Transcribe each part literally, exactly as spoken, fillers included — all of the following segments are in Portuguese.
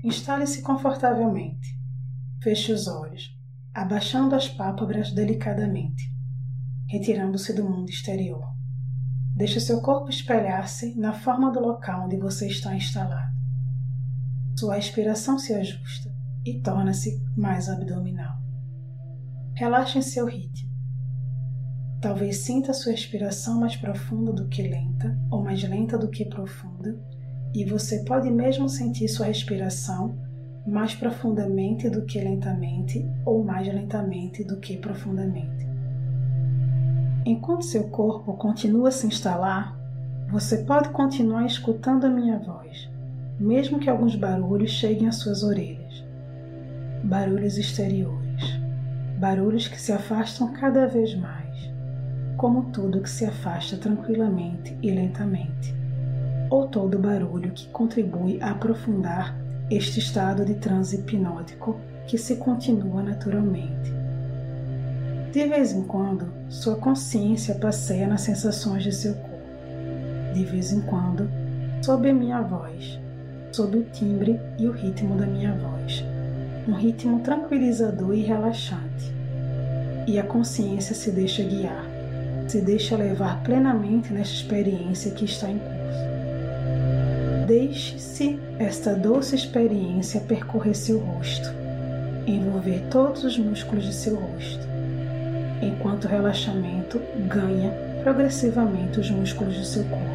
Instale-se confortavelmente. Feche os olhos, abaixando as pálpebras delicadamente, retirando-se do mundo exterior. Deixe seu corpo espelhar-se na forma do local onde você está instalado. Sua respiração se ajusta e torna-se mais abdominal. Relaxe em seu ritmo. Talvez sinta sua respiração mais profunda do que lenta, ou mais lenta do que profunda, e você pode mesmo sentir sua respiração mais profundamente do que lentamente, ou mais lentamente do que profundamente. Enquanto seu corpo continua a se instalar, você pode continuar escutando a minha voz, mesmo que alguns barulhos cheguem às suas orelhas. Barulhos exteriores, barulhos que se afastam cada vez mais, como tudo que se afasta tranquilamente e lentamente, ou todo barulho que contribui a aprofundar este estado de transe hipnótico que se continua naturalmente. De vez em quando, sua consciência passeia nas sensações de seu corpo. De vez em quando, sob a minha voz, sob o timbre e o ritmo da minha voz, um ritmo tranquilizador e relaxante. E a consciência se deixa guiar, se deixa levar plenamente nesta experiência que está em curso. Deixe-se esta doce experiência percorrer seu rosto, envolver todos os músculos de seu rosto, enquanto o relaxamento ganha progressivamente os músculos do seu corpo.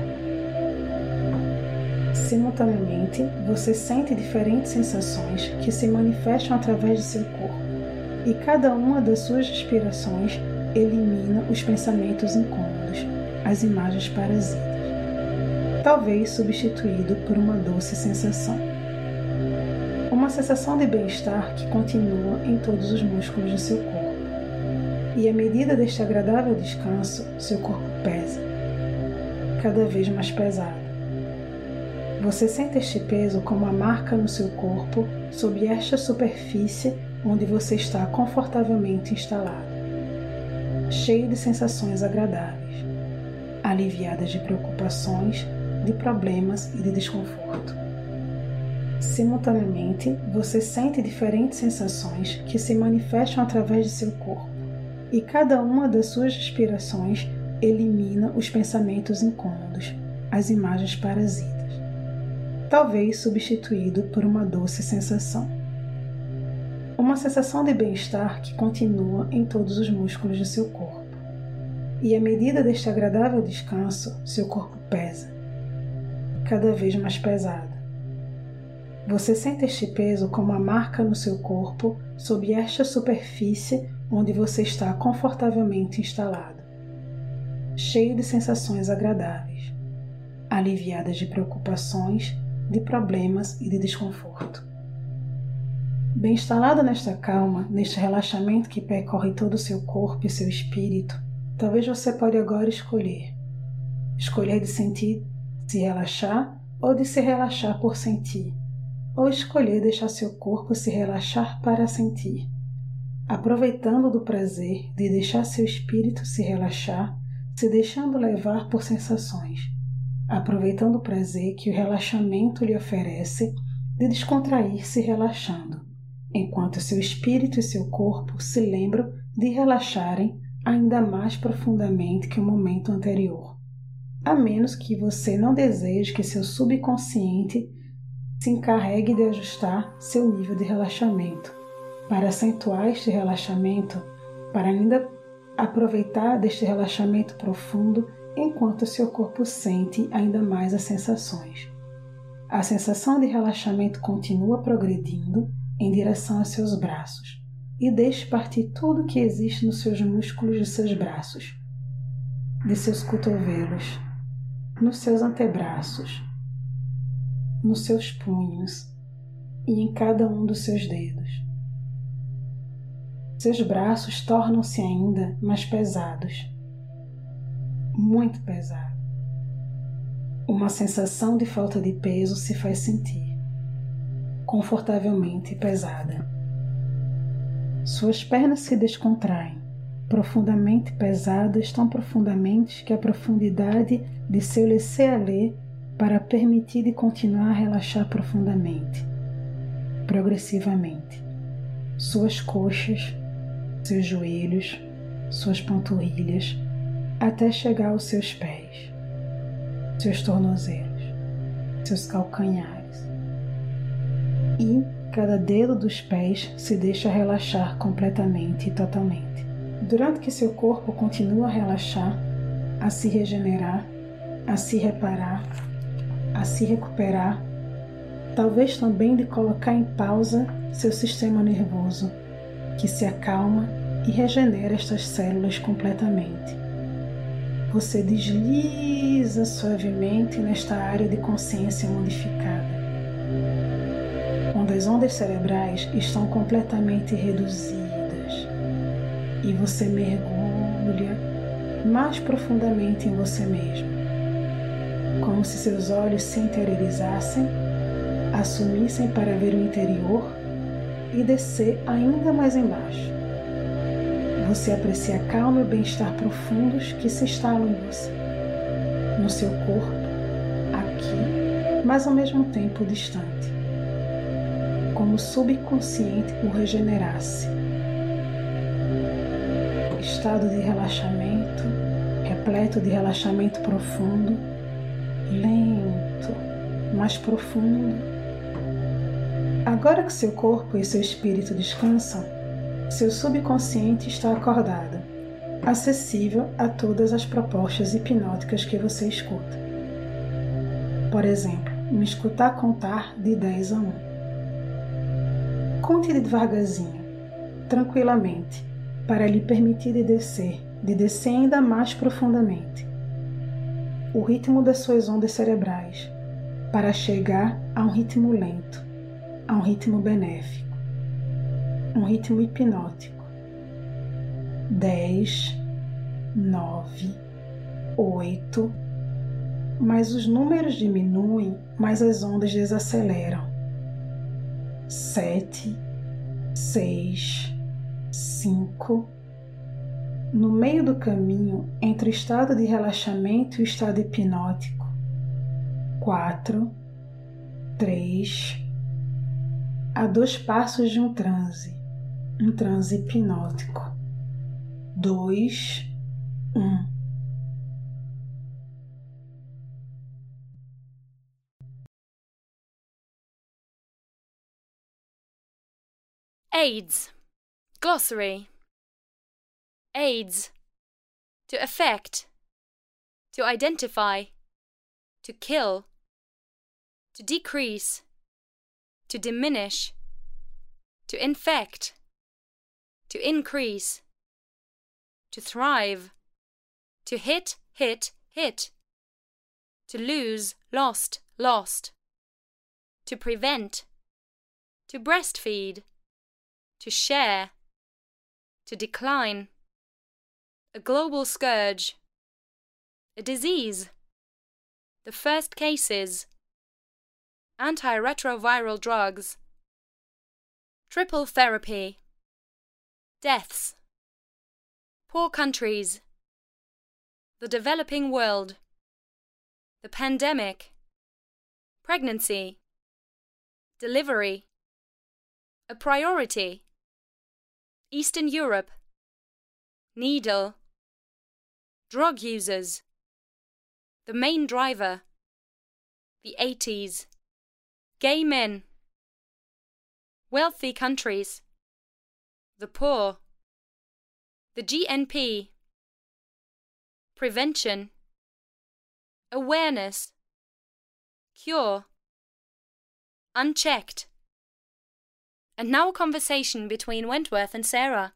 Simultaneamente, você sente diferentes sensações que se manifestam através de seu corpo, e cada uma das suas respirações elimina os pensamentos incômodos, as imagens parasitas, talvez substituído por uma doce sensação. Uma sensação de bem-estar que continua em todos os músculos do seu corpo. E à medida deste agradável descanso, seu corpo pesa, cada vez mais pesado. Você sente este peso como uma marca no seu corpo sob esta superfície onde você está confortavelmente instalado, cheio de sensações agradáveis, aliviadas de preocupações, de problemas e de desconforto. Simultaneamente, você sente diferentes sensações que se manifestam através de seu corpo, e cada uma das suas respirações elimina os pensamentos incômodos, as imagens parasitas, talvez substituído por uma doce sensação. Uma sensação de bem-estar que continua em todos os músculos do seu corpo. E à medida deste agradável descanso, seu corpo pesa, cada vez mais pesado. Você sente este peso como uma marca no seu corpo sob esta superfície onde você está confortavelmente instalado, cheio de sensações agradáveis, aliviadas de preocupações, de problemas e de desconforto. Bem instalado nesta calma, neste relaxamento que percorre todo o seu corpo e seu espírito, talvez você pode agora escolher. Escolher de sentir, se relaxar, ou de se relaxar por sentir, ou escolher deixar seu corpo se relaxar para sentir, aproveitando do prazer de deixar seu espírito se relaxar, se deixando levar por sensações, aproveitando o prazer que o relaxamento lhe oferece de descontrair-se relaxando, enquanto seu espírito e seu corpo se lembram de relaxarem ainda mais profundamente que o momento anterior, a menos que você não deseje que seu subconsciente se encarregue de ajustar seu nível de relaxamento, para acentuar este relaxamento, para ainda aproveitar deste relaxamento profundo enquanto seu corpo sente ainda mais as sensações. A sensação de relaxamento continua progredindo em direção aos seus braços e deixe partir tudo que existe nos seus músculos de seus braços, de seus cotovelos, nos seus antebraços, nos seus punhos e em cada um dos seus dedos. Seus braços tornam-se ainda mais pesados, muito pesados. Uma sensação de falta de peso se faz sentir, confortavelmente pesada. Suas pernas se descontraem, profundamente pesadas, tão profundamente que a profundidade de seu laisser-aller para permitir de continuar a relaxar profundamente. progressivamente suas coxas, seus joelhos, suas panturrilhas, até chegar aos seus pés, seus tornozelos, seus calcanhares. E cada dedo dos pés se deixa relaxar completamente e totalmente. Durante que seu corpo continua a relaxar, a se regenerar, a se reparar, a se recuperar, talvez também de colocar em pausa seu sistema nervoso, que se acalma e regenera estas células completamente. Você desliza suavemente nesta área de consciência modificada, onde as ondas cerebrais estão completamente reduzidas e você mergulha mais profundamente em você mesmo, como se seus olhos se interiorizassem, assumissem para ver o interior e descer ainda mais embaixo. Você aprecia a calma e o bem-estar profundos que se instalam em você, no seu corpo, aqui, mas ao mesmo tempo distante, como o subconsciente o regenerasse. Estado de relaxamento, repleto de relaxamento profundo, lento, mais profundo. Agora que seu corpo e seu espírito descansam, seu subconsciente está acordado, acessível a todas as propostas hipnóticas que você escuta. Por exemplo, me escutar contar de dez a um. Conte devagarzinho, tranquilamente, para lhe permitir de descer, de descer ainda mais profundamente. O ritmo das suas ondas cerebrais, para chegar a um ritmo lento, a um ritmo benéfico, um ritmo hipnótico. Dez, nove, oito, mas os números diminuem, mas as ondas desaceleram. Sete, seis, cinco. No meio do caminho entre o estado de relaxamento e o estado hipnótico. Quatro, três. A dois passos de um transe, um transe hipnótico. Dois, um. AIDS. Glossary. AIDS. To affect. To identify. To kill. To decrease. To diminish. To infect. To increase. To thrive. To hit, hit, hit. To lose, lost, lost. To prevent. To breastfeed. To share. To decline. A global scourge. A disease. The first cases. Antiretroviral drugs. Triple therapy. Deaths. Poor countries. The developing world. The pandemic. Pregnancy. Delivery. A priority. Eastern Europe. Needle. Drug users. The main driver. The eighties. Gay men. Wealthy countries. The poor. The G N P. Prevention. Awareness. Cure. Unchecked. And now a conversation between Wentworth and Sarah.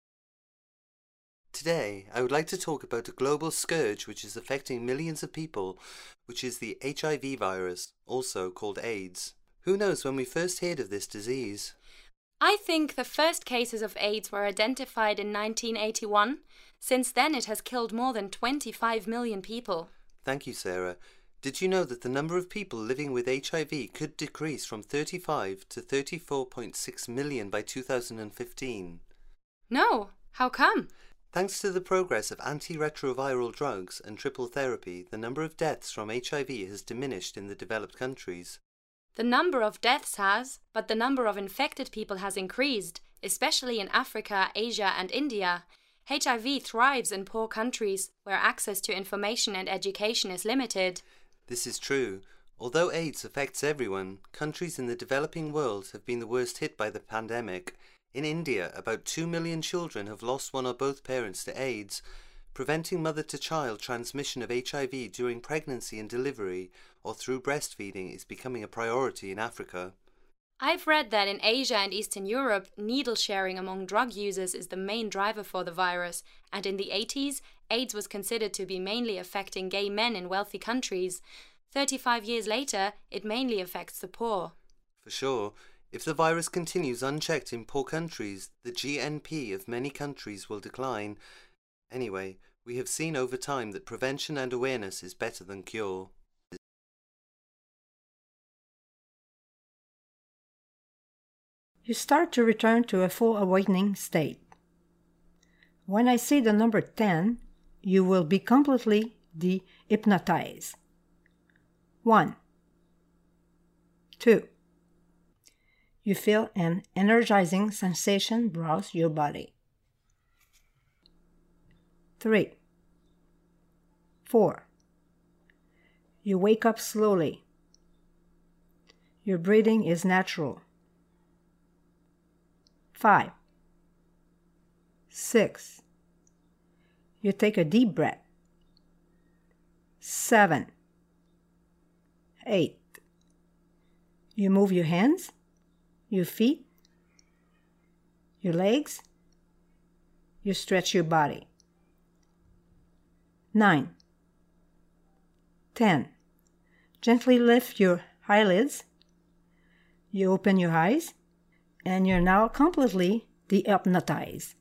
Today, I would like to talk about a global scourge which is affecting millions of people, which is the H I V virus, also called AIDS. Who knows when we first heard of this disease? I think the first cases of AIDS were identified in nineteen eighty-one. Since then, it has killed more than twenty-five million people. Thank you, Sarah. Did you know that the number of people living with H I V could decrease from thirty-five to thirty-four point six million by two thousand fifteen? No. How come? Thanks to the progress of antiretroviral drugs and triple therapy, the number of deaths from H I V has diminished in the developed countries. The number of deaths has, but the number of infected people has increased, especially in Africa, Asia and India. H I V thrives in poor countries where access to information and education is limited. This is true. Although AIDS affects everyone, countries in the developing world have been the worst hit by the pandemic. In India, about two million children have lost one or both parents to AIDS. Preventing mother-to-child transmission of H I V during pregnancy and delivery or through breastfeeding is becoming a priority in Africa. I've read that in Asia and Eastern Europe, needle sharing among drug users is the main driver for the virus, and in the eighties, AIDS was considered to be mainly affecting gay men in wealthy countries. thirty-five years later, it mainly affects the poor. For sure. If the virus continues unchecked in poor countries, the G N P of many countries will decline. Anyway, we have seen over time that prevention and awareness is better than cure. You start to return to a full awakening state. When I say the number ten, you will be completely de-hypnotized. One. Two. You feel an energizing sensation browse your body. Three. Four. You wake up slowly. Your breathing is natural. Five. Six. You take a deep breath. Seven. Eight. You move your hands, your feet, your legs. You stretch your body. Nine. Ten. Gently lift your eyelids. You open your eyes, and you're now completely de-hypnotized.